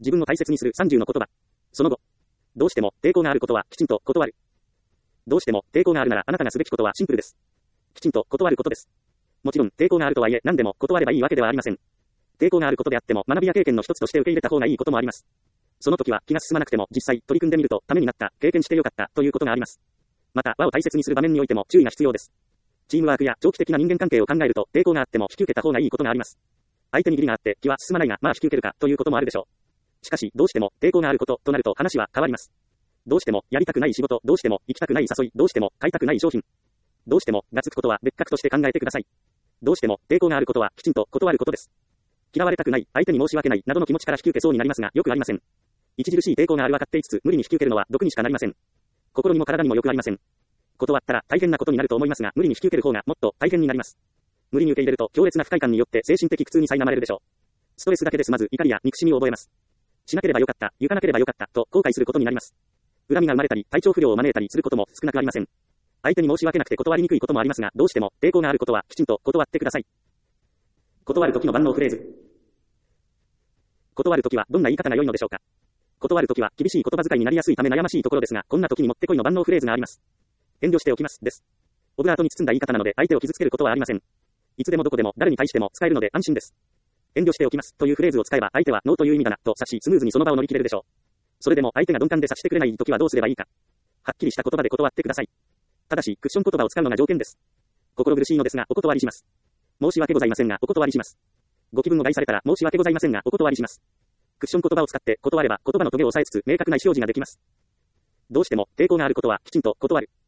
自分を大切にする30の言葉。その後。どうしても抵抗があることはきちんと断る。どうしても抵抗があるならあなたがすべきことはシンプルです。きちんと断ることです。もちろん抵抗があるとはいえ何でも断ればいいわけではありません。抵抗があることであっても学びや経験の一つとして受け入れた方がいいこともあります。その時は気が進まなくても実際取り組んでみるとためになった、経験してよかったということがあります。また和を大切にする場面においても注意が必要です。チームワークや長期的な人間関係を考えると抵抗があっても引き受けた方がいいことがあります。相手に義理があって気は進まないがまあ引き受けるかということもあるでしょう。しかしどうしても抵抗があることとなると話は変わります。どうしてもやりたくない仕事、どうしても行きたくない誘い、どうしても買いたくない商品。どうしてもがつくことは別格として考えてください。どうしても抵抗があることはきちんと断ることです。嫌われたくない、相手に申し訳ないなどの気持ちから引き受けそうになりますがよくありません。著しい抵抗がある分かっていつつ無理に引き受けるのは毒にしかなりません。心にも体にもよくありません。断ったら大変なことになると思いますが無理に引き受ける方がもっと大変になります。無理に受け入れると強烈な不快感によって精神的苦痛に苛まれるでしょう。ストレスだけで済まず怒りや憎しみを覚えます。しなければよかった、行かなければよかったと後悔することになります。恨みが生まれたり体調不良を招いたりすることも少なくありません。相手に申し訳なくて断りにくいこともありますがどうしても抵抗があることはきちんと断ってください。断るときの万能フレーズ。断るときはどんな言い方が良いのでしょうか。断るときは厳しい言葉遣いになりやすいため悩ましいところですがこんな時にもってこいの万能フレーズがあります。遠慮しておきますです。オブラートに包んだ言い方なので相手を傷つけることはありません。いつでもどこでも誰に対しても使えるので安心です。遠慮しておきますというフレーズを使えば相手はノーという意味だなと察しスムーズにその場を乗り切れるでしょう。それでも相手が鈍感で察してくれないときはどうすればいいか。はっきりした言葉で断ってください。ただしクッション言葉を使うのが条件です。心苦しいのですがお断りします。申し訳ございませんがお断りします。ご気分を害されたら申し訳ございませんがお断りします。クッション言葉を使って断れば言葉のトゲを抑えつつ明確な意思表示ができます。どうしても抵抗があることはきちんと断る。